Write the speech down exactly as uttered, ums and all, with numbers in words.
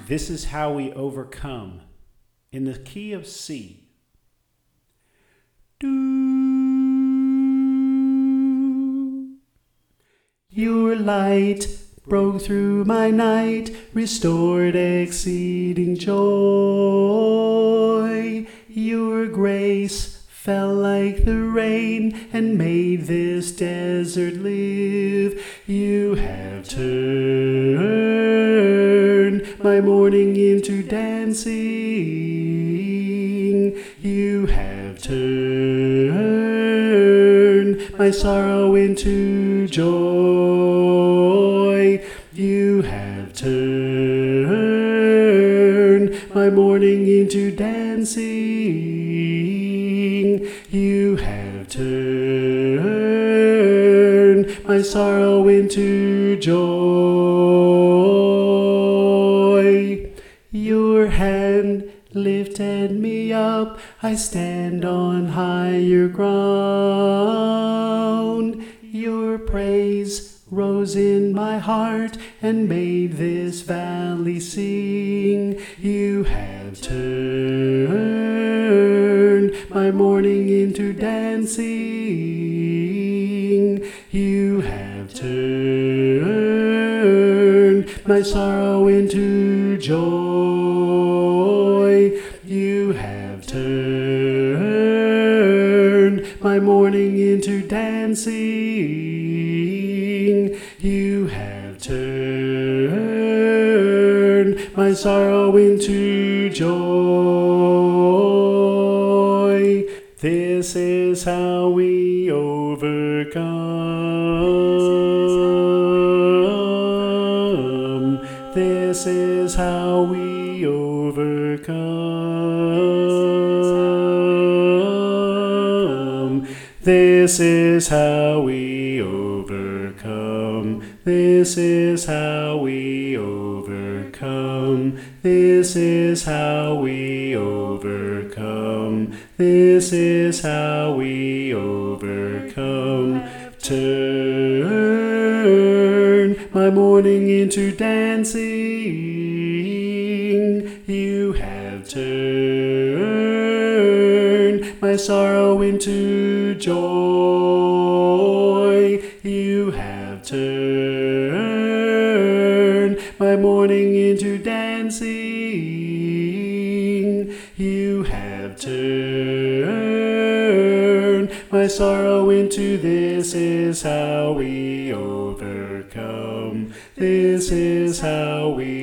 This is how we overcome in the key of C. Do. Your light broke through my night, restored exceeding joy. Your grace fell like the rain and made this desert live. You have turned my mourning into dancing. You have turned my sorrow into joy. You have turned my mourning into dancing. You have turned my sorrow into joy. Your hand lifted me up, I stand on higher ground. Your praise rose in my heart and made this valley sing. You have turned my mourning into dancing. You have turned my sorrow into joy. You have turned my mourning into dancing. You have turned my sorrow into joy. This is how we overcome. This is how we overcome. This is how we overcome. This is how we overcome. This is how we overcome. This is how we overcome. Turn my mourning into dancing. You have turned my sorrow into joy. You have turned my mourning into dancing. You have turned my sorrow into this is how we overcome. This is how we